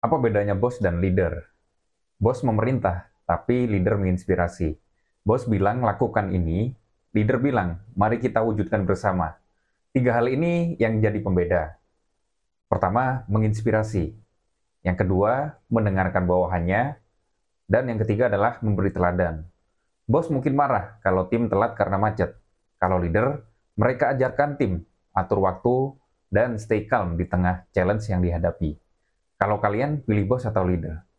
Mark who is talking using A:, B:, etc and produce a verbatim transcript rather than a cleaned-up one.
A: Apa bedanya bos dan leader? Bos memerintah, tapi leader menginspirasi. Bos bilang lakukan ini, leader bilang mari kita wujudkan bersama. Tiga hal ini yang jadi pembeda. Pertama, menginspirasi. Yang kedua, mendengarkan bawahannya. Dan yang ketiga adalah memberi teladan. Bos mungkin marah kalau tim telat karena macet. Kalau leader, mereka ajarkan tim, atur waktu, dan stay calm di tengah challenge yang dihadapi. Kalau kalian pilih bos atau leader?